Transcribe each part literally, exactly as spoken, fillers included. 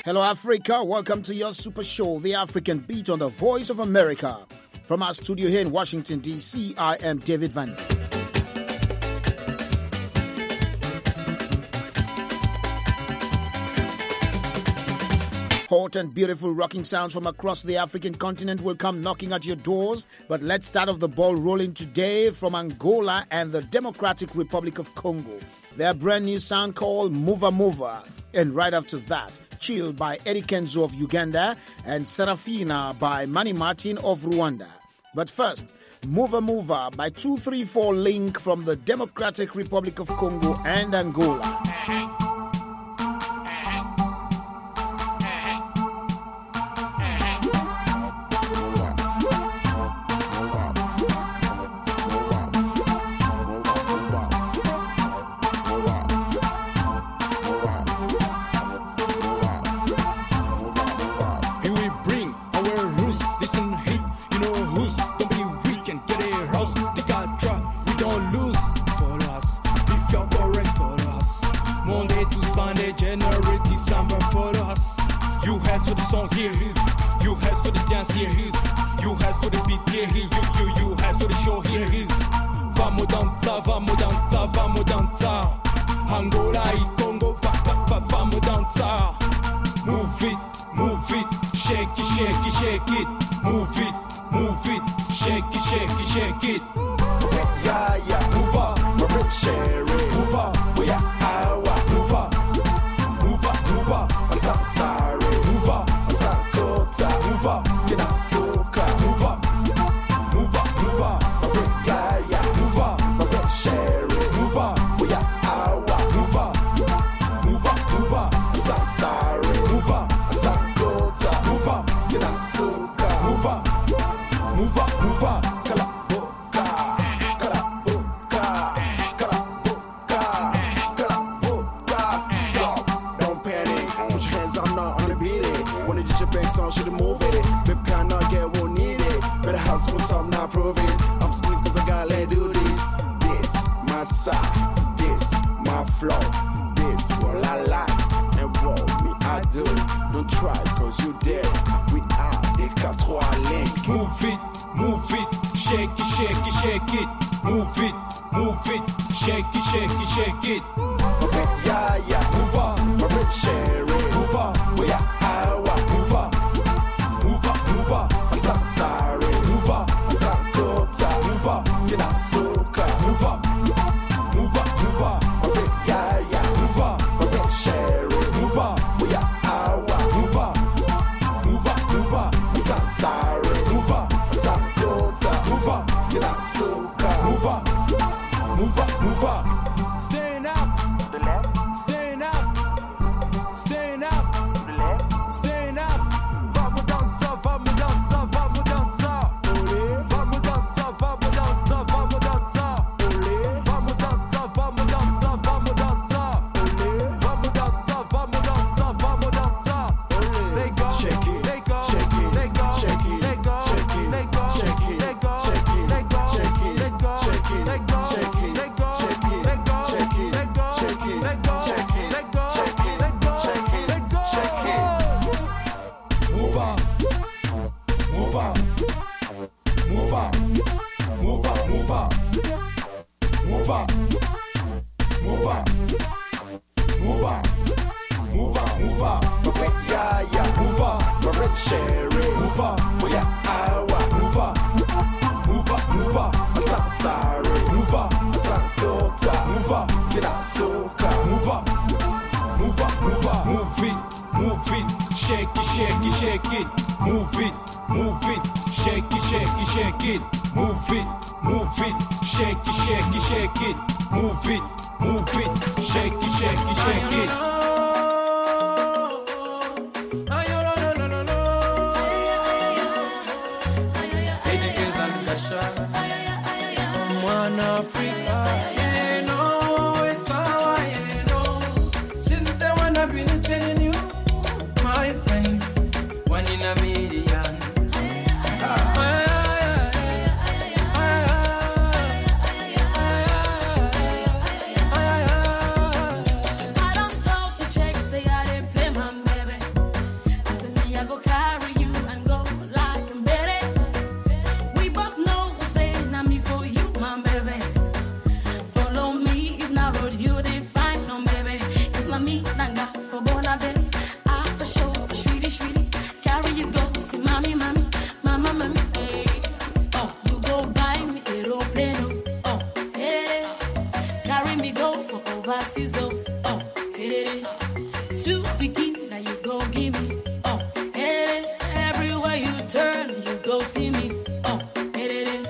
Hello, Africa. Welcome to your super show, The African Beat on the Voice of America. From our studio here in Washington, D C, I am David Van. Hot and beautiful rocking sounds from across the African continent will come knocking at your doors. But let's start off the ball rolling today from Angola and the Democratic Republic of Congo. Their brand new sound called Mova Mova. And right after that, Chill by Eddie Kenzo of Uganda and Serafina by Manny Martin of Rwanda. But first, Mova Mova by two three four Link from the Democratic Republic of Congo and Angola. I don't talk picky, now you go give me. Oh, hey, everywhere you turn, you go see me. Oh, hey, hey,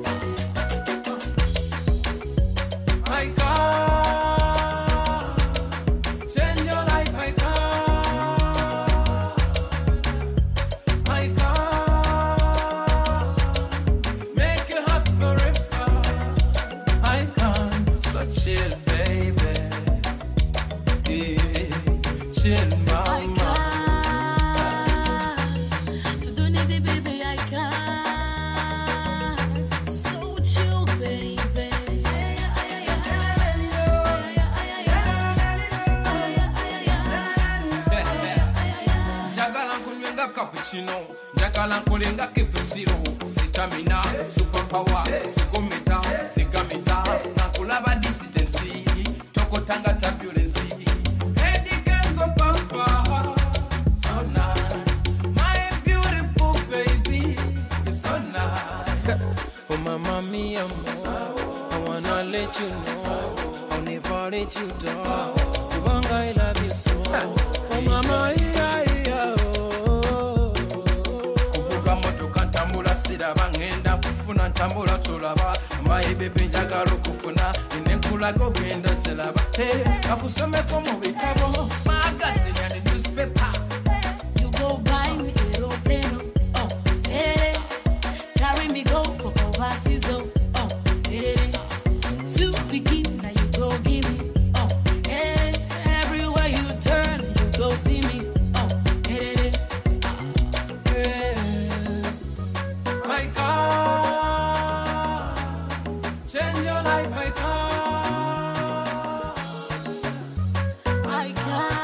I can change your life. I can. I can make you happy forever. I can. So chill, baby. Yeah. Chill, mama. I can. To do need it, baby, I can. So chill, baby. Njagala nkunywenga cappuccino, njagala nkolenga kepusiro, sitamina, superpower, sigometa, sigameta, nakulaba disidensi, tokotanga turbulence. Eddie Kenzo papa, so nice, my beautiful baby, you're so nice. Oh mama mia, I wanna let you know, I'll never let you down. Kubanga I love you so. Oh mama yeah yeah. Kuvuga motoka ntambula siraba ngenda kufuna ntambula tulaba my baby njagala kufuna inenkulago genda telaba hey akusomeko mu bitabo magazine and newspaper. You go buy me aeroplane. Oh, hey, carry me go for overseas. Oh, oh, hey, too picky, now you go give me. Oh, hey, everywhere you turn, you go see me. Oh, hey, Hey, I can change your life. I can. I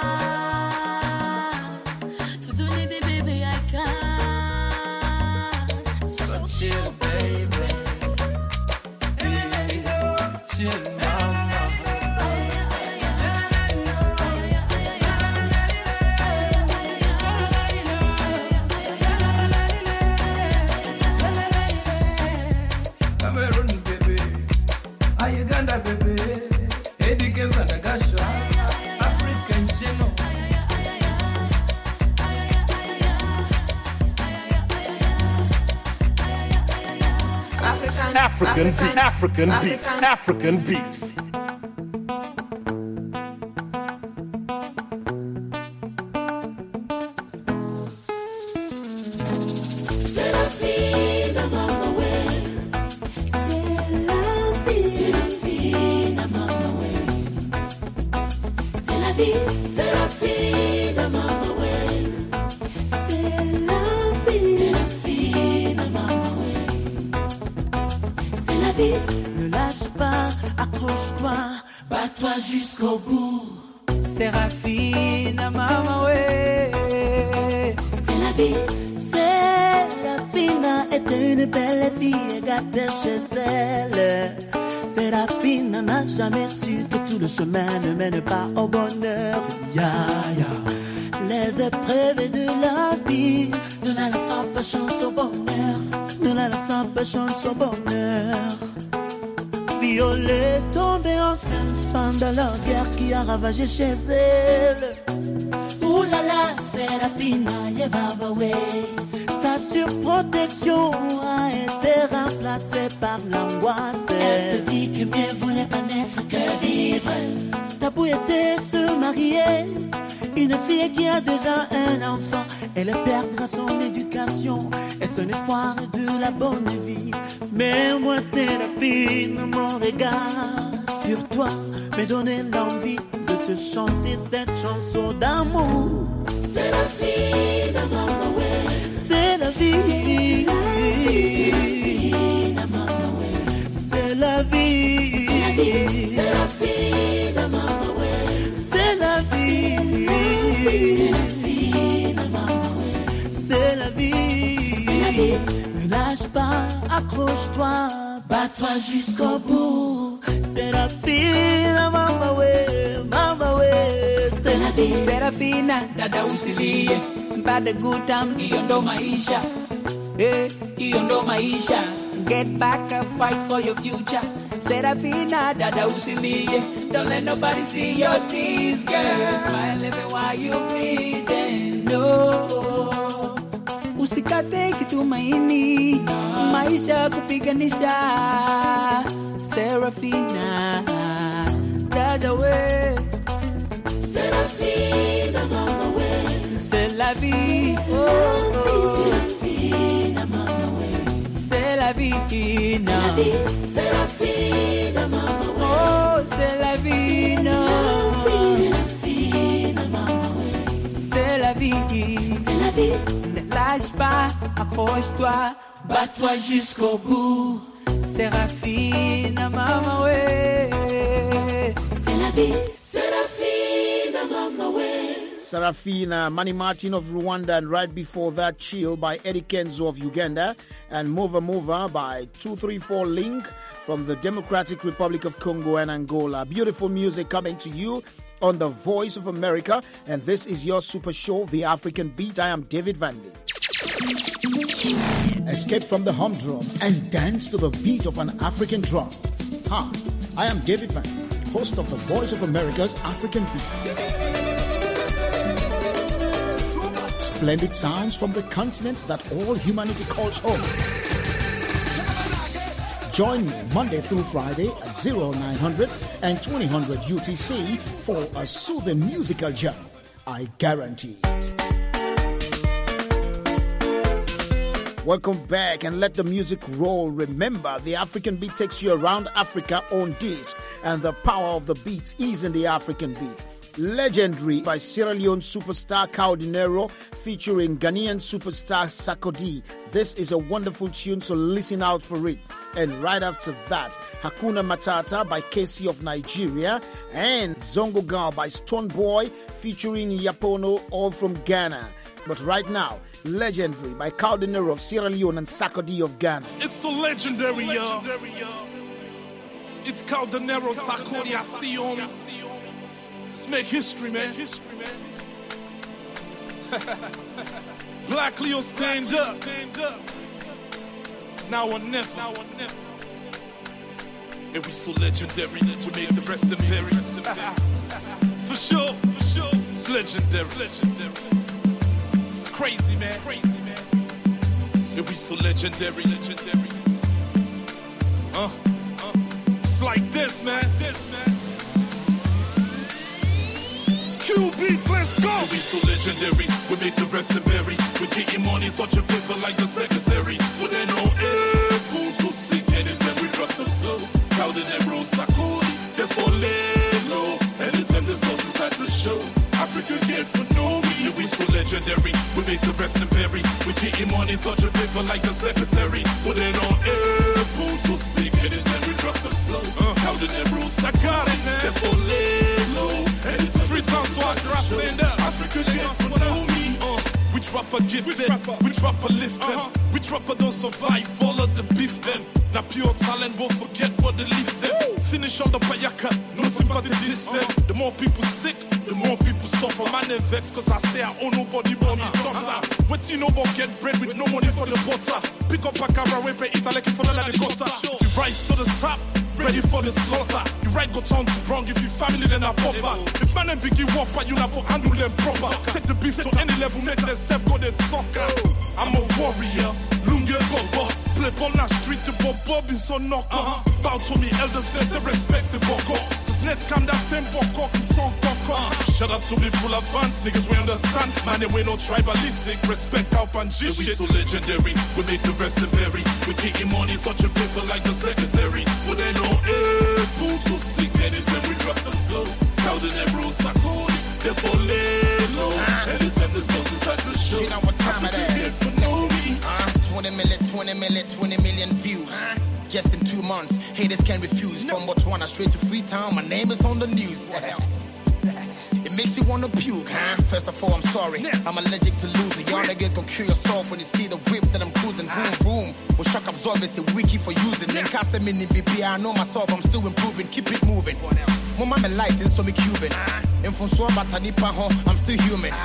can. To do need it, baby, I can. So chill, baby. Hey, chill, mama. Cameroon, baby. Ah, Uganda, baby. Eddie Kenzo and Agasha. African Geno. African beats, African beats, African beats. Ne lâche pas, accroche-toi, bats-toi jusqu'au bout. Séraphine, maman, ouais. C'est la vie. Séraphine était une belle fille gâtée chez elle. Séraphine n'a jamais su que tout le chemin ne mène pas au bonheur. Ya, ya. Les épreuves de la vie ne la laissent pas chance au bonheur. Ne la laissent pas chance au bonheur. Violée, tombée enceinte, pendant la guerre qui a ravagé chez elle. Ouh là là, Séraphine, yeah, baba, ouais. Sa surprotection a été remplacée par l'angoisse. Elle se dit que mieux vaut ne pas naître que vivre. Tabou était se marier. Une fille qui a déjà un enfant, elle perdra son éducation et son espoir de la bonne vie. Mais moi, Séraphine, mon regard sur toi me donnait l'envie de te chanter cette chanson d'amour. Séraphine, maman, ouais. C'est la vie. Séraphine, maman, ouais. C'est la vie. Séraphine, maman, ouais. C'est la vie. C'est la vie, maman, ouais. C'est la vie. Ne lâche pas, accroche-toi, bats-toi jusqu'au bout. C'est la vie, maman, ouais, maman, ouais. C'est la vie. Serafina, dada usilie, mpate good time, hiyo ndo maisha. Eh, hiyo ndo maisha. Get back and fight for your future. Serafina, Dada Usiliye. Don't let nobody see your tears, girl. Smile even while you bleeding. No. Usikate kitumaini. Maisha kupiganisha. Serafina, Dada way. Serafina, mama way. C'est la vie. Oh. Serafina, mama way. C'est la vie, Serafina, mama way. Oh, c'est la vie, non. Serafina, mama way. C'est la vie, c'est la vie. Ne lâche pas, accroche-toi, bats-toi jusqu'au bout. Serafina, mama way. C'est la vie, Serafina, mama way. Serafina, Manny Martin of Rwanda, and right before that, Chill by Eddie Kenzo of Uganda, and Mova Mova by two three four Link from the Democratic Republic of Congo and Angola. Beautiful music coming to you on the Voice of America, and this is your super show, The African Beat. I am David Vandy. Escape from the humdrum and dance to the beat of an African drum. Hi, I am David Vandy, host of the Voice of America's African Beat. Splendid sounds from the continent that all humanity calls home. Join me Monday through Friday at oh nine hundred and twenty hundred U T C for a soothing musical jam. I guarantee it. Welcome back and let the music roll. Remember, the African Beat takes you around Africa on disc, and the power of the beat is in the African Beat. Legendary by Sierra Leone superstar Caudinero featuring Ghanaian superstar Sarkodie. This is a wonderful tune, so listen out for it. And right after that, Hakuna Matata by Casey of Nigeria and Zongo Gal by Stone Boy featuring Yapono, all from Ghana. But right now, Legendary by Caudinero of Sierra Leone and Sarkodie of Ghana. It's so legendary, y'all. It's Caudinero, Sarkodie, I see you on me. Let's make history, man. History, man. Black Leo, stand up. Stand up. Now or never. Now or never. And we so legendary. We made the rest of Perry. For sure, for sure. It's legendary. It's legendary. It's crazy, man. Crazy, man. And we so legendary. Legendary. Uh, uh. It's like this, man. This, man. Q beats, let's go. We so legendary, we make the rest of berry. We getting money, touching paper like the secretary. But then no air, cool, so sick, anytime we drop the flow. Caudinero, Sarkodie, therefore lay low. Anytime this boss is at the show, Africa get for no me. We so legendary, we make the rest of berry. We getting money, touching paper like the secretary. But then no air, cool, so sick, anytime we drop the flow. Caudinero, Sarkodie, therefore lay low. Anytime free time, so I can stand up. Africa get for no me. Uh, which rapper give which them? Rapper? Which rapper lift them? Uh-huh. Which rapper don't survive? Follow the beef them. Now pure talent won't forget what they lift them. Woo! Finish all the payaka, no sympathy this them. Uh-huh. The more people sick, the more people suffer. Man they vex cause I say I owe nobody but me doctor. What you know about get bread with no money for the butter? Pick up a camera, we pay it like for the like the gutter. You rise to the top, ready for the slaughter. You right go turn to wrong if you family then a popper. If man and biggie walk but you not for handle them proper. Take the beef to any level, make them self go the soccer. I'm a warrior, lunge go play ball na street to Bob Bob in so knock uh-huh. Bow to me elders, let's respect the boko. Cause let's come that same boko talk boko. Uh-huh. Shout out to me full of fans, niggas we understand. Man, they we no tribalistic, respect our panji shit. We so legendary, we make the rest of berry. We getting money, touching paper like the secretary. But they know eh, cool so sick, anytime we drop the flow. Caudinero, Sarkodie, therefore lay low. Uh-huh. Anytime this boss is at the show, you know what time it is. Uh, twenty million, twenty million, twenty million views. Uh, just in two months, haters can't refuse. No. From Botswana straight to Freetown, my name is on the news. What else? It makes you wanna puke, huh? First of all, I'm sorry, yeah. I'm allergic to losing. Y'all niggas gon' kill yourself when you see the whip that I'm cruising. Vroom, vroom. Well, shock absorb it's a wiki for using. Then cast a mini B B, I know myself, I'm still improving. Keep it moving. What else? Mama me light in so me Cuban. And from so batani pa ho, I'm still human.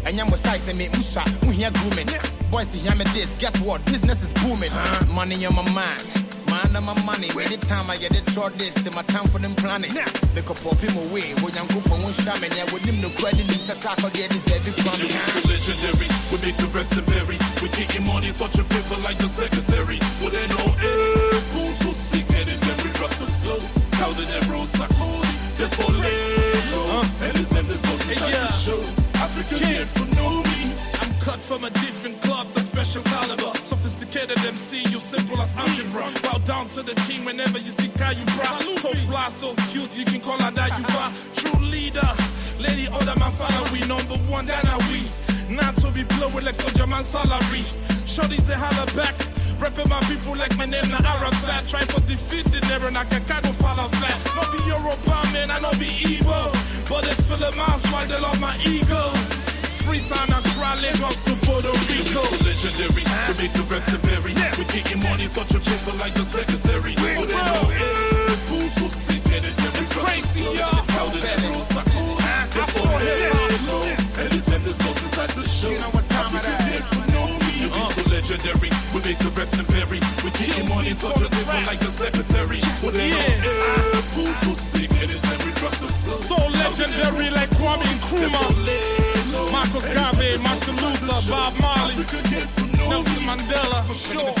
And yam was size they make Musa, we hear grooming. Boys, see him this, guess what? Business is booming. Uh, money on my mind. Man on my money. Anytime I get it, draw this, to my time for them planning. Make up pop him away. When young group on one sham and yeah, with him no credit, it's a tackle, get this every crummy. Legendary, we make the rest of berry. We getting money, touching paper like the secretary. Well, they know, eh, who's so sick, and it's every drop the flow. How did that rose Sakoli? They're for low. Anytime this boss is like the show. African kid for know me. I'm cut from a different cloth, a special caliber. Sophisticated M C, you simple as algebra. Bow down to the king whenever you see Kayubra. So fly, so cute, you can call her that you are. True leader, lady order my father, we number one, that are we. Not to be blow with like Soldier Man salary. Shorties they holler back. Reppin' my people like my name na Arafat. Try for defeat the never na Kakago follow flat. Not be Europa man, I not be evil. But they feel a mouse while they love my ego. Free time I cry Lagos to Puerto Rico. Legendary, we make the rest of berry. We getting money, touch a paper like the secretary. Oh, they know, eh, who's so sick, and it's every It's crazy, y'all. How did that rose Sakoli? They're for low. Anytime this boss is at the show. You know what time it is. You be so legendary, we make the rest of berry. We getting money, touch a paper like the secretary. Oh, they know, eh, who's so sick, and it's every drop the flow. So legendary like Kwame Nkrumah. Marcus Garvey, Martin Luther, Bob Marley, Nelson Mandela, for sure.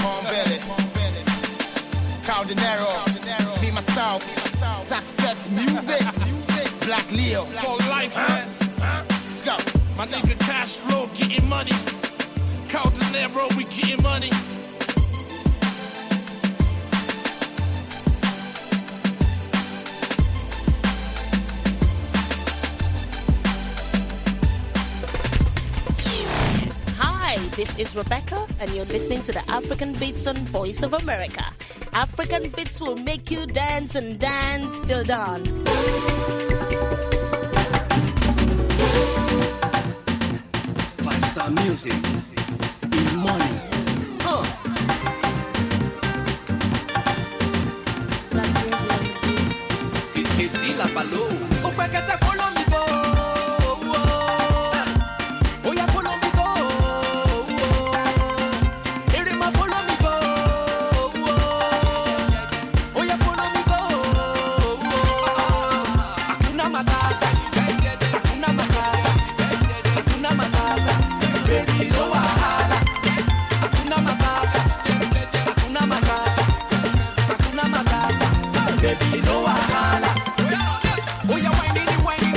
Cal De Niro, me myself, success music, Black Leo, For life, man. let's go. My nigga Cash Flow getting money. Cal De Niro, we getting money. Hi, this is Rebecca, and you're listening to the African Beats on Voice of America. African Beats will make you dance and dance till dawn. Five star music. Big money. Oh. Black music. Es que sí la paló. Un paquete follow me go. Oh yeah, follow me go. Irima follow me go. Oh yeah, follow me go. Hakuna matata. Hakuna matata. Hakuna matata. Baby, no wahala. Hakuna matata. Hakuna matata. Hakuna matata. Baby, no wahala. Oh yeah, whiny, whiny.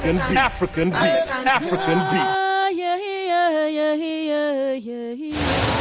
African beats. African beats. African beats. Yeah, yeah, yeah, yeah, yeah, yeah.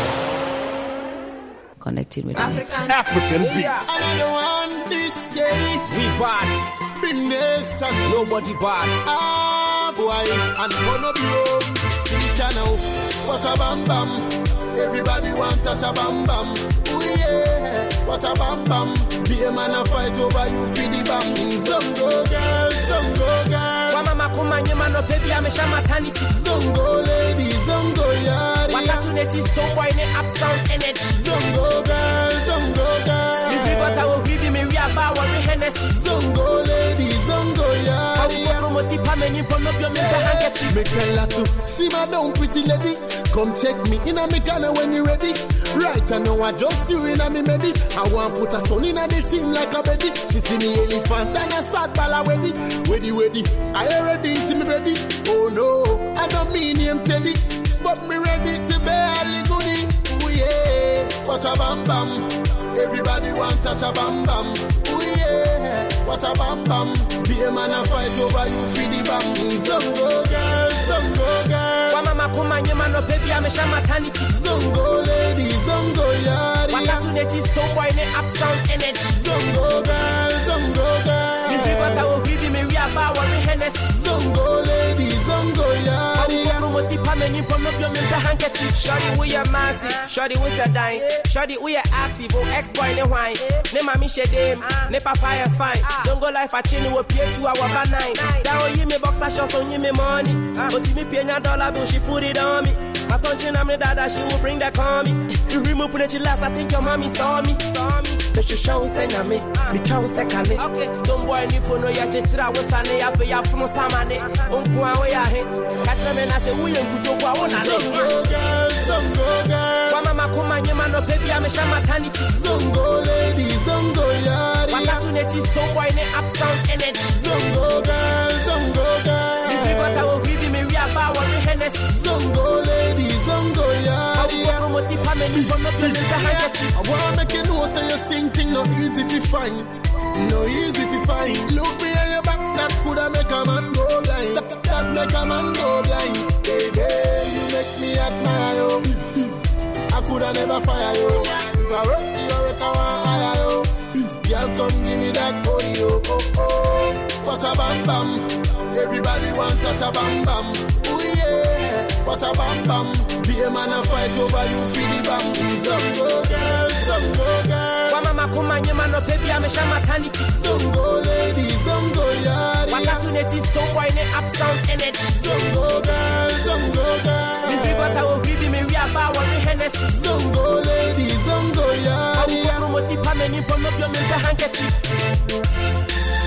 Connecting with African, African beats. Another one this day. We bad. Big nation. Nobody bad. Ah, boy. And gonna be home. See ya now. What a bam bam. Everybody want touch a bam bam. Oh yeah. What a bam bam. Be a man a fight over you for the bam. Zongo girl, zongo girl. Mama kumanya mano baby amesha maternity. Zongo lady, zongo yari. Wakati neti stop boy ne uptown energy. Zongo girl, zongo girl. You be got our video me we about what we Hennessy. Zongo lady, zongo yari. How promote pa me ni promo bio me the handkerchief. Me tell her to see my down pretty lady. Come check me in a me corner when you ready. Right, I know I just you in a me medi. I want put a son in a the team like a baby. She see me elephant and I start ball ready. Ready, ready. I already see me ready. Oh no, I don't mean him Teddy, but me ready to barely goodie. Oh yeah, what a bam bam. Everybody want touch a bam bam. Oh yeah, what a bam bam. Be a man a fight over you for the bam. Zongo girl, zongo girl. Mama kumanya mano baby amesha maternity. Zongo lady, zongo yari. Wakati neti stop boy ne uptown energy. Zongo girl, zongo girl. You be got our video me we about what we Hennessy. Zongo lady, zongo yari. How promote pa me ni promo bio me the handkerchief. Shorty we a massy, shorty we a dime, shorty we a active. Oh ex boy ne wine, ne mami she dem, ne papa e fine. Zongo life a chini we pay two hour by nine. That oh you me boxer shots on you me money. But me pay na dollar bill she put it on me. My country na me dada she will bring that call me. You remove put it last I think your mommy saw me, saw me. But you show say na me, me count second me. Stone boy ni pono ya chechira we sane ya fe ya fumo samane. Unku awe ya he, catch me na say we enkuto kwa wona ne. Zongo girl, zongo girl. Kwa mama kumanya mano baby amesha maternity. Zongo lady, zongo yari. Wakati neti stone boy ne uptown energy. Zongo girl, zongo girl. You be got our video me we about what we Hennessy. Zongo lady, zongo yari. How promote pa me ni promo bio me the handkerchief. I wanna make you know say your thinking no easy to find. No easy to find. Look me at your back, that coulda make a man go blind. That, that make a man go blind. Baby, you make me admire you. I coulda never fire you. If I rock you, I can hire you. Girl, come give me that body, oh, oh, oh. What a bam bam. Everybody want touch a bam bam. Oh yeah, what a bam bam. Be a man a fight over you for the bam. Zongo girl, zongo girl. Kwa mama kumanya mano baby amesha maternity. Zongo lady, zongo yari. Wakati neti stone boy ne uptown energy. Zongo girl, zongo girl. You be got our video me we about what we Hennessy. Zongo lady, zongo yari. How promote pa me ni promo bio me the handkerchief.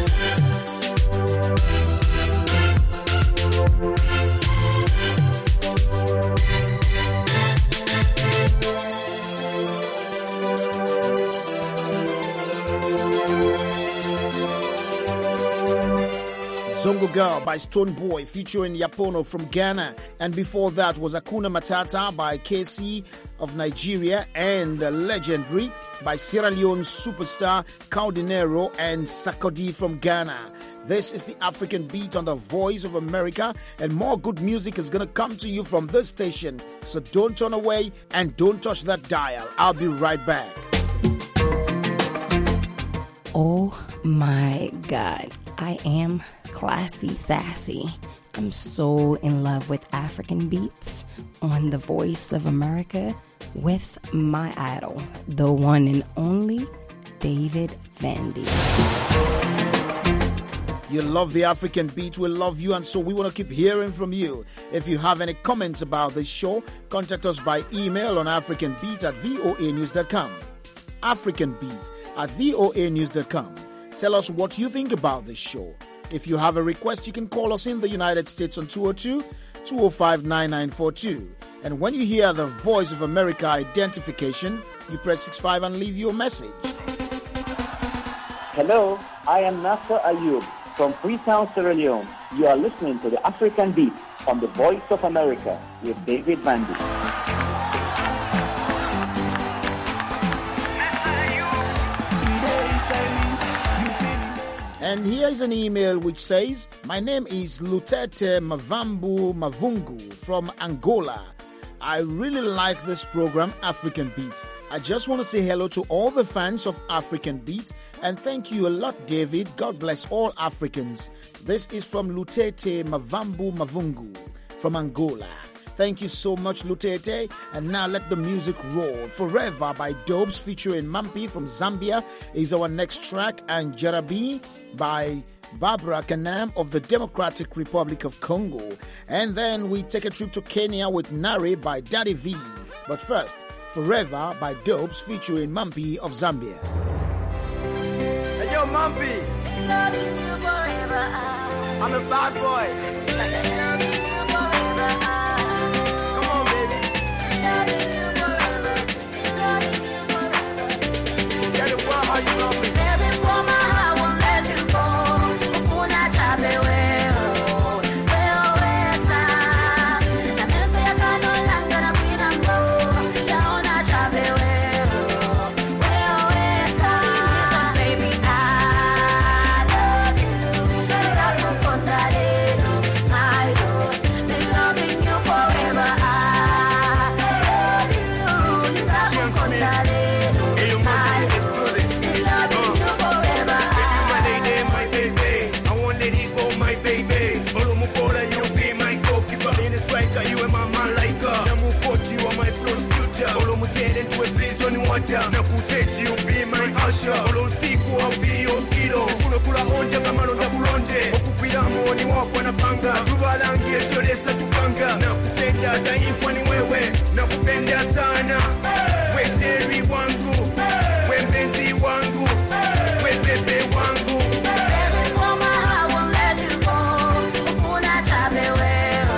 Zongo Girl by Stone Boy featuring Yapono from Ghana. And before that was Akuna Matata by K C of Nigeria and Legendary by Sierra Leone superstar Caldinero and Sakodi from Ghana. This is the African Beat on the Voice of America, and more good music is going to come to you from this station. So don't turn away and don't touch that dial. I'll be right back. Oh my God. I am classy, sassy. I'm so in love with African beats on the Voice of America with my idol, the one and only David Vandy. You love the African beat, we love you, and so we want to keep hearing from you. If you have any comments about this show, contact us by email on africanbeat at voa news dot com. africanbeat at voa news dot com. Tell us what you think about this show. If you have a request, you can call us in the United States on two oh two, two oh five, nine nine four two. And when you hear the Voice of America identification, you press six five and leave your message. Hello, I am Nasser Ayub from Freetown, Sierra Leone. You are listening to the African Beat on the Voice of America with David Vandy. And here is an email which says, my name is Lutete Mavambu Mavungu from Angola. I really like this program, African Beat. I just want to say hello to all the fans of African Beat and thank you a lot, David. God bless all Africans. This is from Lutete Mavambu Mavungu from Angola. Thank you so much, Lutete. And now let the music roll. Forever by Dobes featuring Mampi from Zambia is our next track, and Jarabi by Barbara Kanam of the Democratic Republic of Congo. And then we take a trip to Kenya with Nari by Daddy V. But first, Forever by Dobes featuring Mampi of Zambia. Hey, yo, Mampi. I'm a bad boy. Come on, baby. Tell the world how you love me. Na kuteti you be my usher. Olo siku au bio kilo. Funo kula onja kama londa bulonje. Okupira moni wafu na panga. Tubalangi etio lesa tupanga. Na kupenda taifu ni wewe. Na kupenda sana. We sheri wangu. We mpenzi wangu. We bebe wangu. Baby for my heart won't let you go. Ukuna chabe wewe.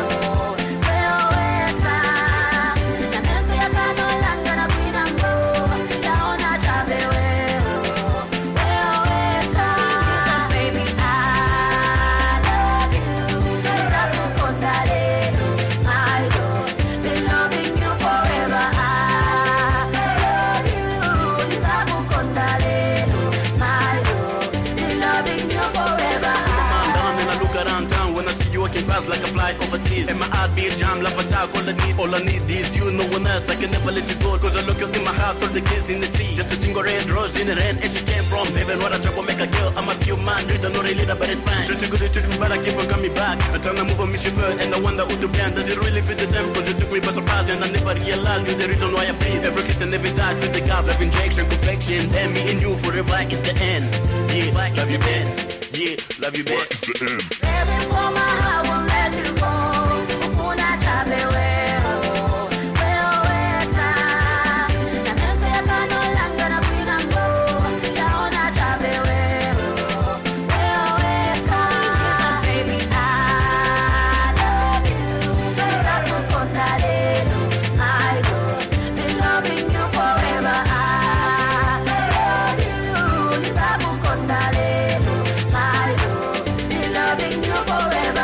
Like a fly overseas, and my heart beat jam, love attack, all I need, all I need is you, no one else, I can never let you go, cause I look you in my heart, all the kids in the sea, just a single red rose in the rain, and she came from heaven, what I try to make a girl, I'm a pure man, read no really but it's fine, just a good treat me, but I keep on coming back, I turn to move on me, she felt, and I wonder who to plan, does it really fit the same, cause you took me by surprise, and I never realized you the reason why I breathe, every kiss and every touch, fit the gap, love injection, perfection, then me and you forever is the end, yeah, love you man, yeah, love you man, what is the end? Baby, for my heart won't let you go. Ukuna chabe wewe. Wewe ta. Na mense ya kano langa na kwina ngo. Yaona chabe wewe. Wewe ta. Baby, I love you. Nisakukonda lelo. I will be loving you forever. I love you. Nisakukonda lelo. I will be loving you forever.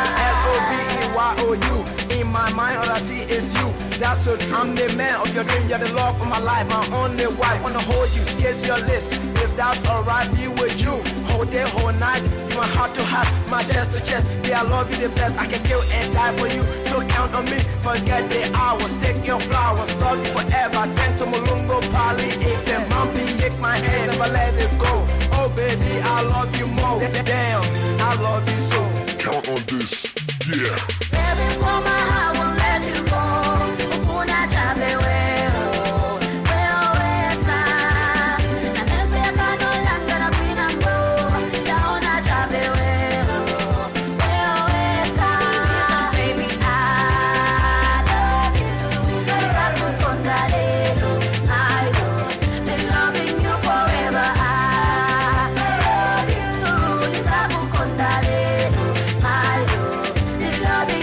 You. In my mind, all I see is you. That's so true. I'm the man of your dream. You're the love of my life. My only wife. Wanna hold you, kiss your lips. If that's alright, be with you. Whole day, whole night. You my heart to heart, my chest to chest. Yeah, I love you the best. I can kill and die for you. So count on me. Forget the hours. Take your flowers. Love you forever. Thanks to Mulungo, Pali, if and Mampi. Take my hand, never let it go. Oh baby, I love you more. Damn, I love you so. Count on this. Yeah. Baby, for my heart won't let you go. Ukuna chabe wewe. Wewe ta. Na mense ya kano langa na kwina ngo. Yaona chabe wewe. Wewe ta. Baby, I love you. Nisakukonda lelo. I will be loving you forever. I love you. Nisakukonda lelo. I will be loving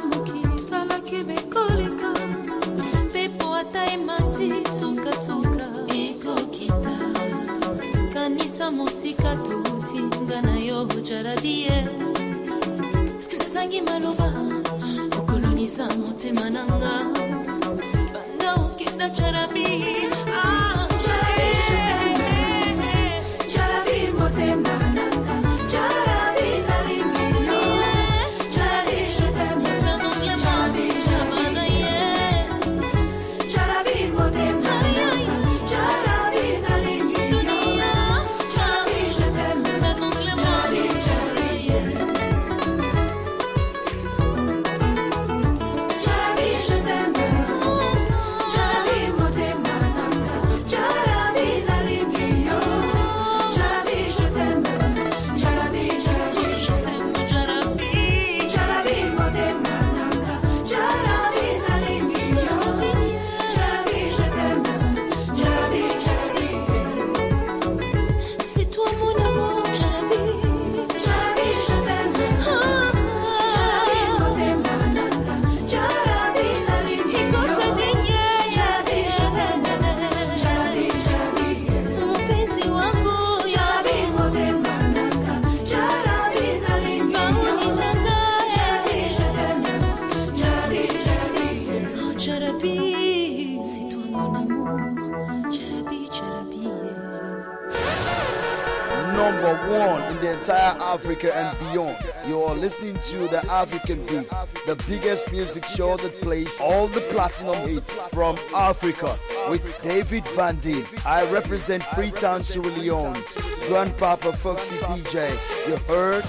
Number one in the entire Africa and beyond. You are listening to the African Beats, the biggest music show that plays all the platinum hits from Africa with David Van Deen. I represent Freetown, Sierra Leone. Grandpapa Foxy D J. You heard?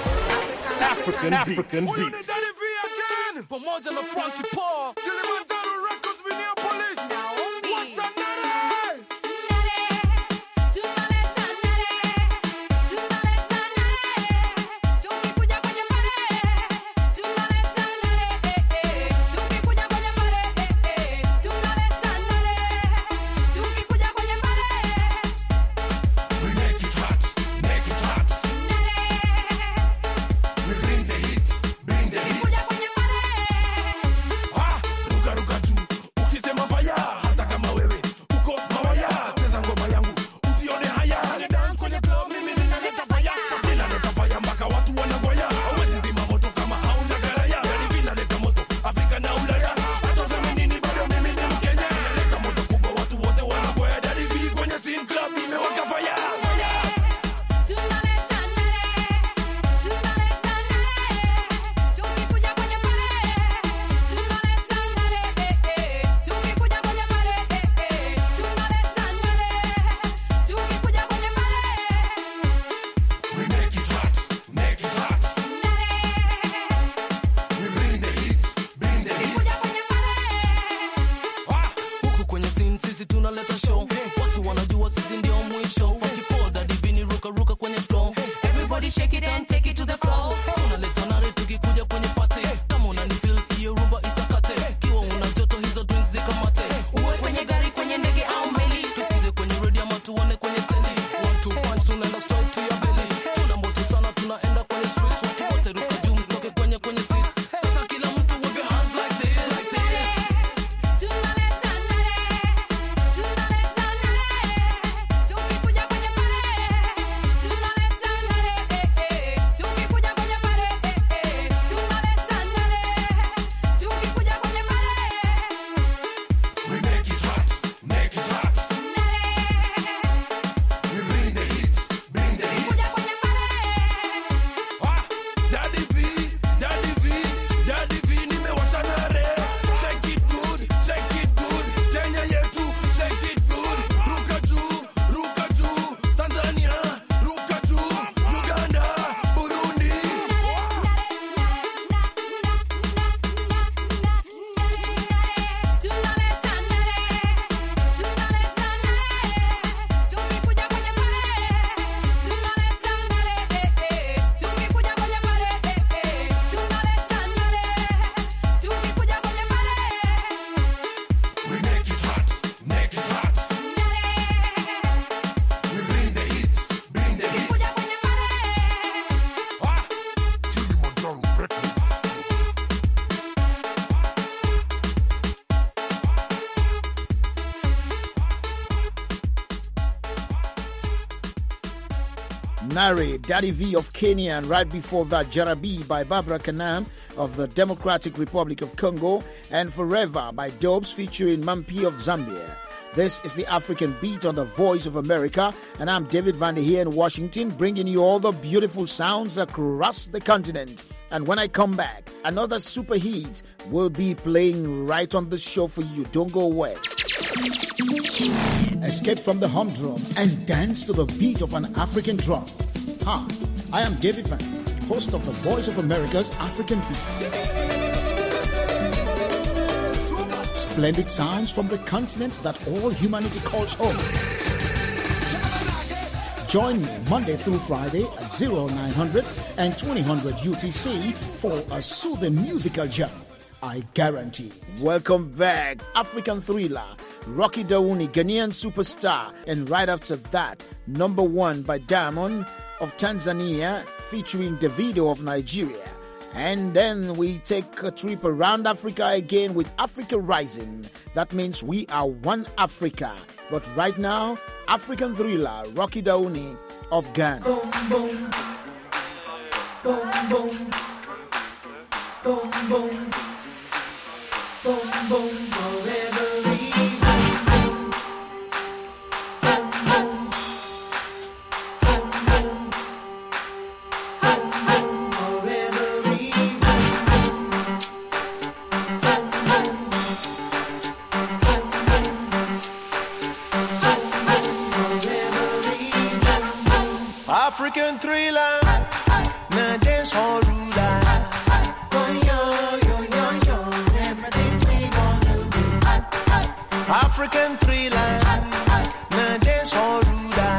African, African Beats. Beats. Pamoja na Frankie Paul. Kilimanjaro Records, Minneapolis. What's up, Nare? We make it hot, make it hot. We bring the hits, bring the hits. Ah, ruka ruka tu, ukisema fire, hata kama wewe uko mawaya, cheza ngoma yangu, usione haya. Ni dance kwenye club, mimi ninaleta fire, ninaleta fire mpaka watu wanagoya. Hawezi zima moto kama hauna garaya, yani vinaleta moto Afrika na Ulaya. Hata useme nini bado mimi ni Mkenya, ninaleta moto kubwa, watu wote wanagoya. Daddy V kwenye scene club, nimewaka fire. We make it hot, make it hot. We bring the hits, bring the hits. Ah, huku kwenye scene sisi tunaleta show. Watu wanajua sisi ndio mwisho. Funky Paul, Daddy Vini, ruka ruka kwenye flow. Everybody shake it and take it to the floor. Tunaleta nare tukikuja kwenye party. Kama unanifeel hiyo rumba isakate. Kiwa una joto hizo drinks zikamate. Uwe kwenye gari, kwenye ndege au meli. Tusikize kwenye radio ama tuone kwenye tele. One two punch, tunaenda straight to your belly. Tuna moto sana, tunaenda kwenye streets. Watu wote ruka juu, mtoke kwenye kwenye seats. Sasa kila mtu wave your hands like this, like this. Nari, Daddy V of Kenya, and right before that, Jarabi by Barbara Kanam of the Democratic Republic of Congo, and Forever by Dobes featuring Mampi of Zambia. This is the African Beat on the Voice of America, and I'm David Van Der here in Washington, bringing you all the beautiful sounds across the continent. And when I come back, another super hit will be playing right on the show for you. Don't go away. Escape from the humdrum and dance to the beat of an African drum. Hi, I am David Van, host of the Voice of America's African Beat. Splendid sounds from the continent that all humanity calls home. Join me Monday through Friday at oh nine hundred and twenty hundred U T C for a soothing musical jam. I guarantee. Welcome back, African Thriller, Rocky Dauni, Ghanaian superstar, and right after that, Number One by Diamond of Tanzania featuring Davido of Nigeria. And then we take a trip around Africa again with Africa Rising. That means we are one Africa. But right now, African Thriller, Rocky Dauni of Ghana. Boom, boom. Boom, boom. Boom, boom. Boom, boom, for every boom, boom, boom, boom, boom, boom, boom, for every boom, African Thriller, na dance hall ruler. African Thriller, na dance hall ruler.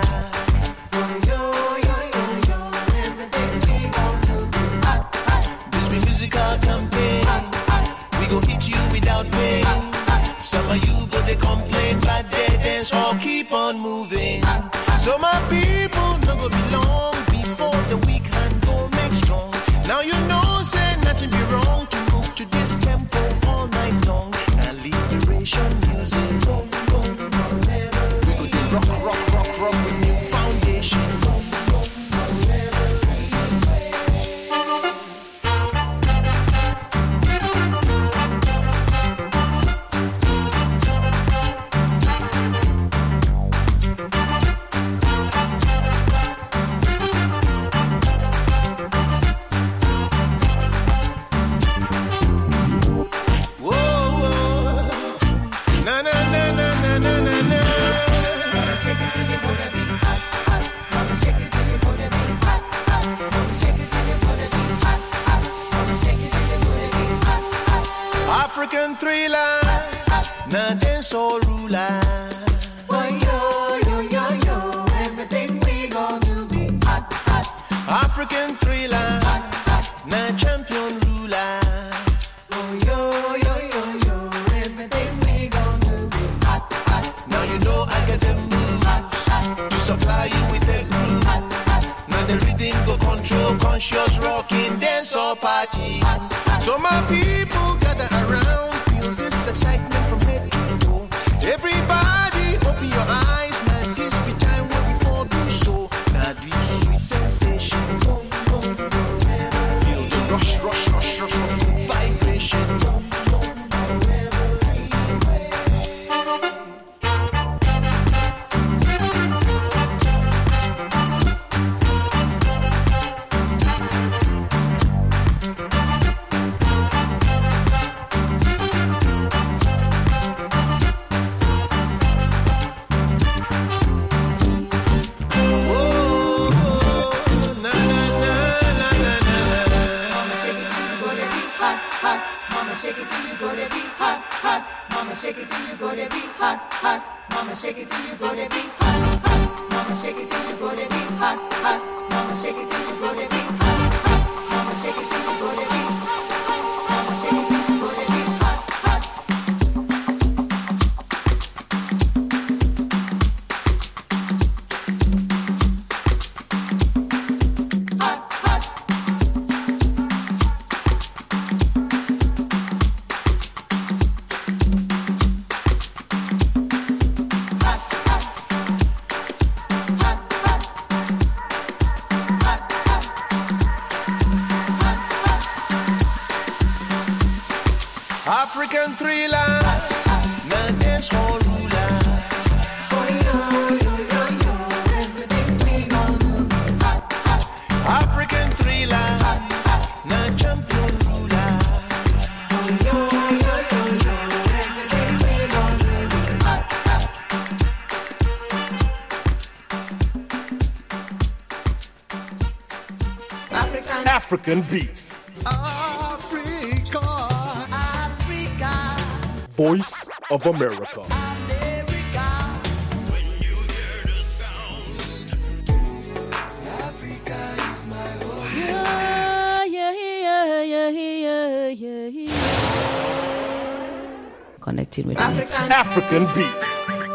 This be musical campaign. We go hit you without pain. Some of you go they complain, but they dance hall keep on moving. So my people no go be long before the weak hand go make strong. Now you know say nothing be wrong to move to this tempo all night long. And liberation music. We go do rock, rock, rock, rock with new foundation. African Thriller, na dance hall ruler. Oh, yo, yo, yo, yo, everything we gon' do be hot, hot. African Thriller, na champion ruler. Oh, yo, yo, yo, yo, everything we gon' do be hot, hot. Now you know I get the moves to supply you with the groove. Now the rhythm go control conscious rocking dance hall party. So my people gather around, feel this excitement from head to toe. Everybody open your eyes, man, this be time when we fall do so. Now deep sweet sensation. Feel the rush, rush, rush, rush, rush, vibration. Shake it till you go to be hot, hot. Mama, shake it till you go to be hot, hot. Mama, shake it till you go to be hot, hot. Mama, shake it till you go to be hot, hot. Mama, shake it till you go to be hot, hot. Mama, shake it till you go to be hot. Mama, shake it till you go to be hot, hot. Hot, hot. Hot, hot. African thriller, na dance hall ruler. African thriller, na champion ruler. African, African beats. Africa, Africa. Voice of America. Yeah, yeah, yeah, yeah, yeah, yeah, yeah. Connecting with African, African beats.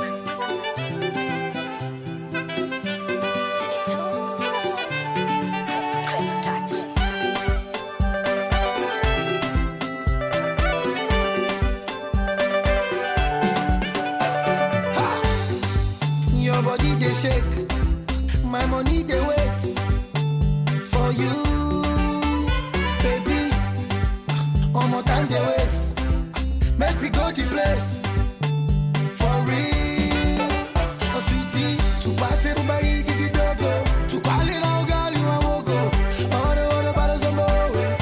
Your body they shake, my money they wait for you, baby. One more time they waste, make we go the place for real. Oh sweetie, to party everybody did it go, to party now girl you want go. All the all the bottles of more,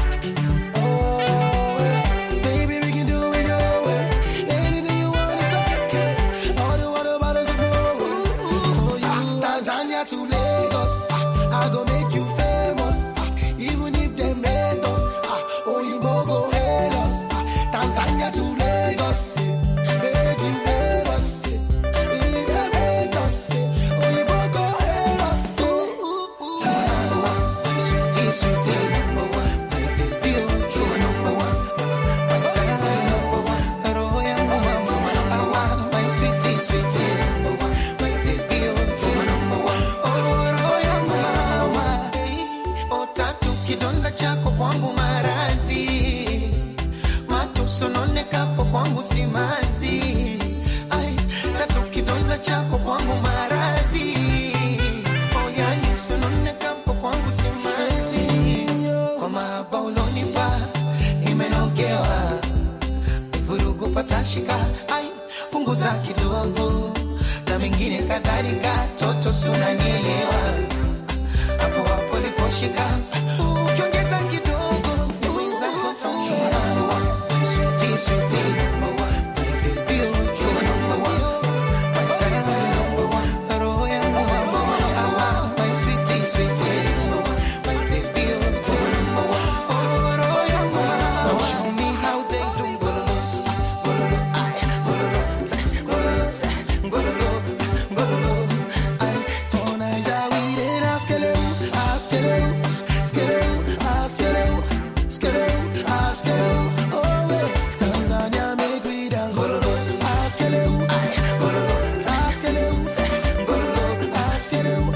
oh baby we can do it your way. Anything you want is okay. All the all the bottles of more. Tanzania to Lagos, ah, I go make you famous, ah, even if they made us, ah, oh you go hate us, ah, Tanzania to Lagos, eh, make you famous, eh, if they made us, eh, oh you go hate us, ooh, ooh, ooh. Number one, sweetie, sweetie, number one, my baby, you are number one, my darling, number one, oh yeah, mama, mama, I want my sweetie, sweetie, number one, my baby, you are number one, oh yeah, mama, oh tatu kidonda chako kwangu maradhi, matusononekapo kwangu simanzi, ai tatu kidonda chako kwangu maradhi, oh yani usononekapo kwangu simanzi, kwa mahaba ulonipa nimenogewa, vurugu patashika, ai punguza kidogo na mengine kadhalika, toto si unanielewa, hapo hapo liposhika, ukiongeza kidogo wenzako taumwa. Sweetie, sweetie, number one, my baby, you are number one, my darling, number one, roho yangu mama, I want my sweetie, sweetie, number one, my baby, you are number one, oh roho yangu mama. Show me how they do gololo, gololo, ay, gololo, gololo, gololo, gololo, ay, for Naija we dey ask you, ask you, ask you, ask you, ask you, ask you, oh well, Tanzania make we dance, gololo, ask you, ay, gololo, ask you, gololo, ask you, oh,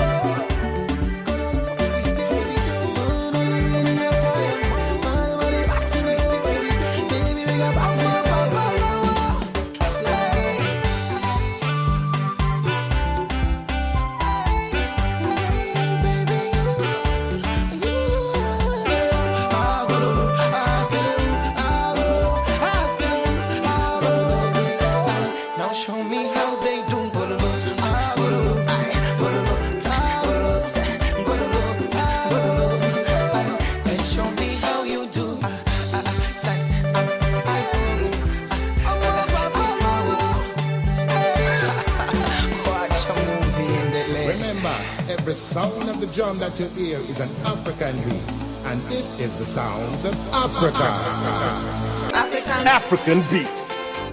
gololo, it's baby, oh, no living in time, money, money, back to this baby, baby we got back to the papa, hey. Now show me how they do gololo, ah gololo, ay gololo, ta gololo, se gololo, ah gololo, ay, and show me how you do, ah ah ah, ta ah ay gololo, watch a movie in the lane. Remember, every sound of the drum that you hear is an African beat, and this is the sounds of Africa. African, African beats.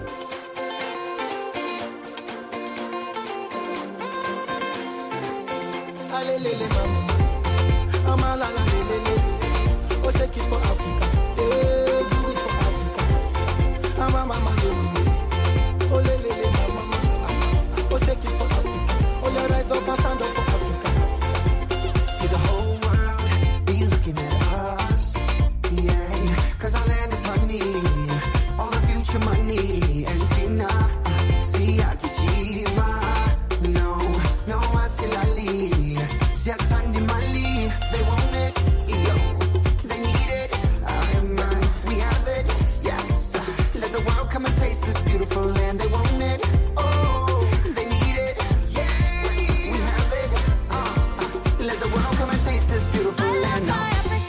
Alelele mama, amala la lelele, oh shake it for Africa, eh, do it for Africa, ama mama lelele, oh lelele mama, oh shake it for Africa, oh you rise up and stand up for Africa. See the whole world be looking at us, yeah, 'cause our land is honey, all the future money. and they want it. Oh, they need it. Yeah, we have it. Uh, uh, let the world come and taste this beautiful land. Now.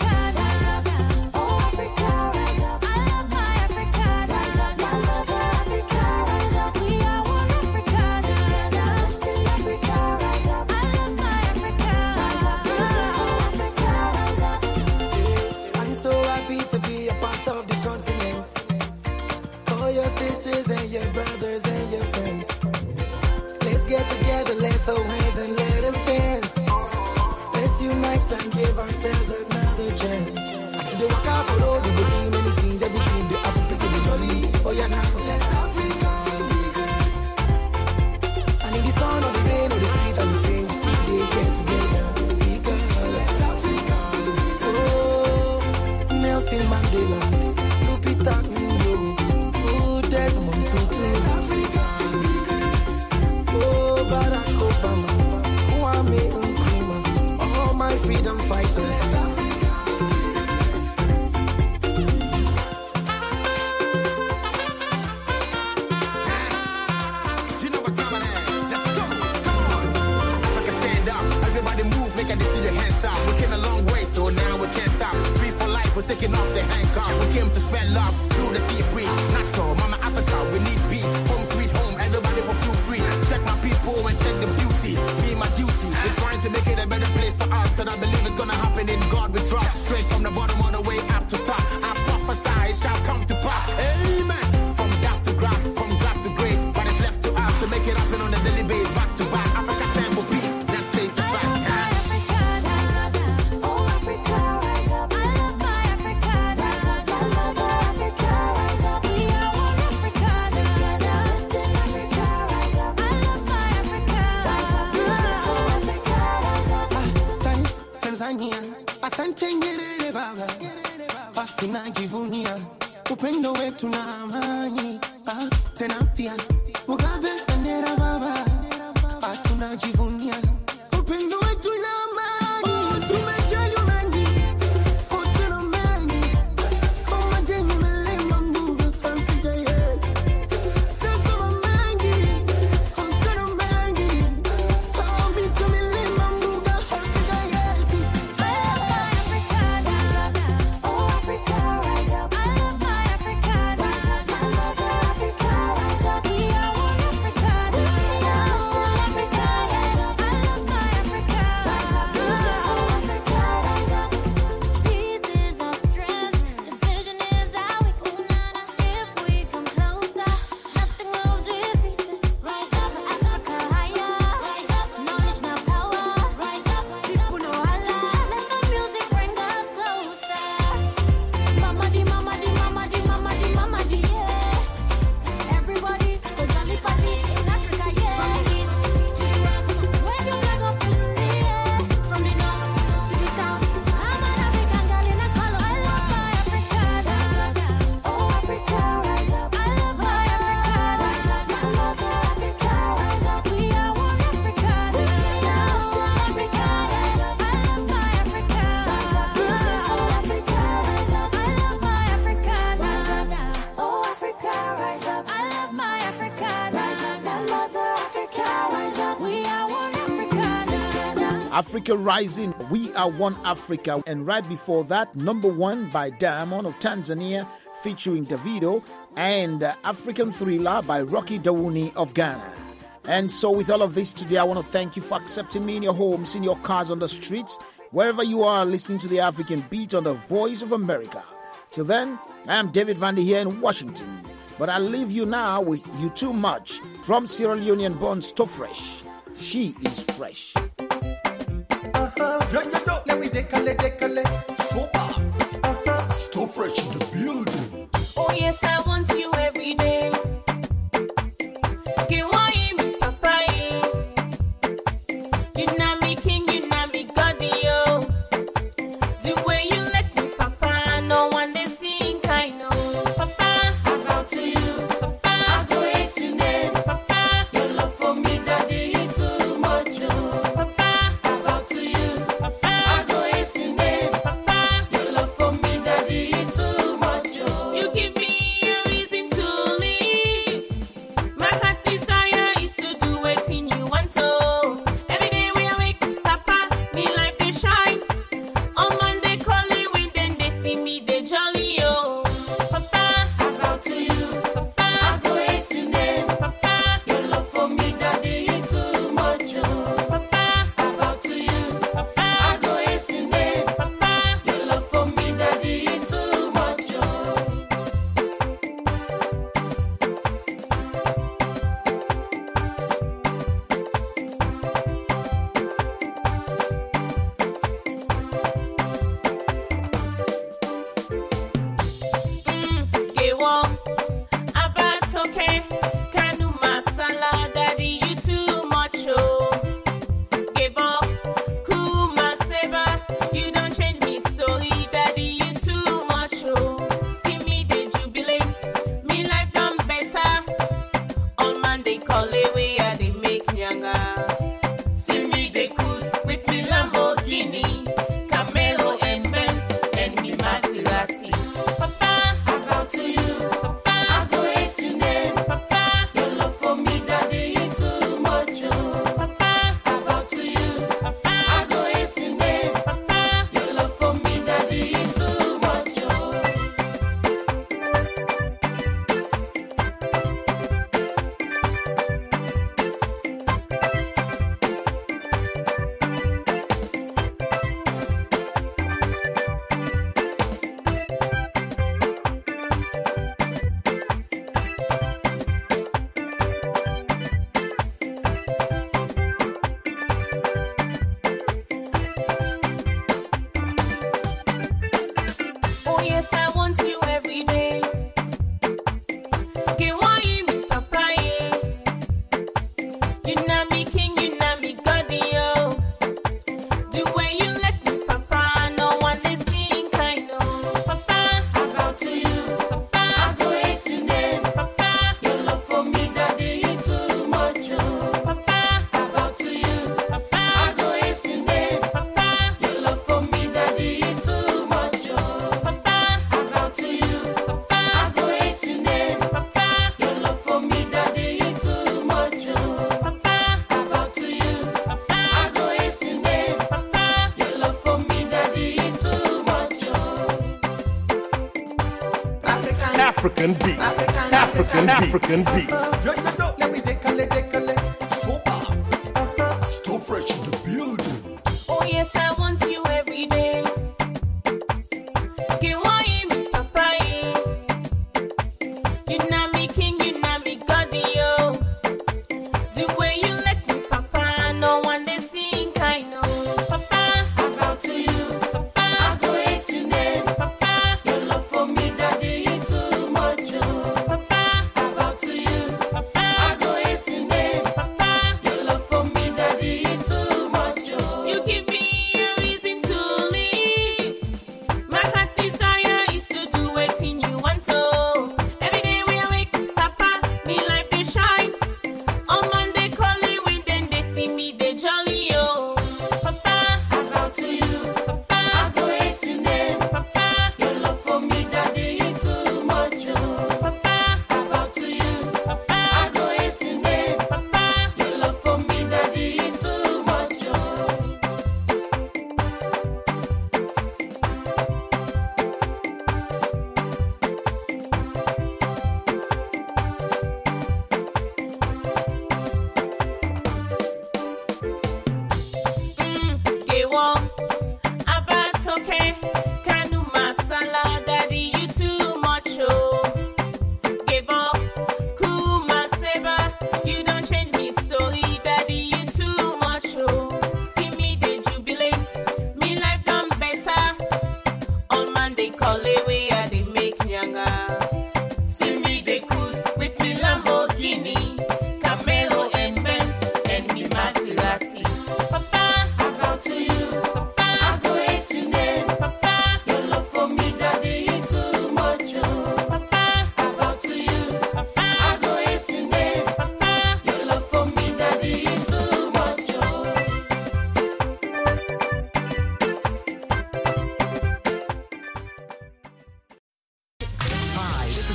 So hands and let us dance. Let's unite and give ourselves another chance. I see the walk out for all the see many things, everything they up pretty jolly. Oh yeah, now let Africa be good. And in the sun or the rain or the street and the things they get together. Because let Africa be good. Oh, Nelson Mandela, Lupita Nyong'o, oh Desmond Tutu. Let Africa be good. Oh Barack Obama, Kwame Nkrumah, all my freedom fighters. You know what time it is. Let's go. Come on. Africa stand up. Everybody move, make a see your hands up. We came a long way, so now we can't stop. Free for life, we're taking off the handcuffs. We came to spread love through the sea breeze. Natural, Mama Africa, we need peace. Home sweet home, everybody for feel free. Check my people and check the beauty. Me, my duty. We're trying to make it a better place for us, and I believe it's gonna happen in God we trust. Straight from the bottom all the way up to top. I prophesy it shall come to pass. Amen. From dust to grass, from grass to grace. But it's left to us to make it happen on a daily basis. Back to back. Africa stand for peace. Let's face the fact. Tanzania, asante Nyerere baba, ah, tunajivunia upendo wetu na amani, ah, tena pia Mugabe bendera baba, ah, tunajivunia upendo wetu na amani, oh, tumejaliwa mengi, oh, tena mengi, oh, majengo melema mbuga, Afrika yetu, tazama mengi, oh, tena mengi, oh, mito melema mbuga, Afrika yetu. Africa Rising, We Are One Africa. And right before that, Number One by Diamond of Tanzania featuring Davido, and uh, African Thriller by Rocky Dawuni of Ghana. And so with all of this today, I want to thank you for accepting me in your homes, in your cars, on the streets, wherever you are listening to the African Beat on the Voice of America. Till then, I am David Vandy here in Washington. But I leave you now with You Too Much from Sierra Leonean born Sto Fresh. She is fresh. Yeah, yeah, yeah. Let me decale, decale. Super. Uh-huh. Sto Fresh in the building. Oh, yes, I want you every day. Give me papa. You know me king, you know me god, yo. The way you let me, papa, no one they sing, I know. Papa, I bow to you. Papa, I go ace you name. Papa, your love for me, daddy, it's too much, oh. Papa, I bow to you. Papa, I go ace you name. Papa, your love for me, daddy, it's too much, oh. African beats. African, African beats. Yo, yo, yo, let me decale, decale. Super. Uh-huh. Still fresh in the building. Oh yes, I want you every day. Give me papa. You know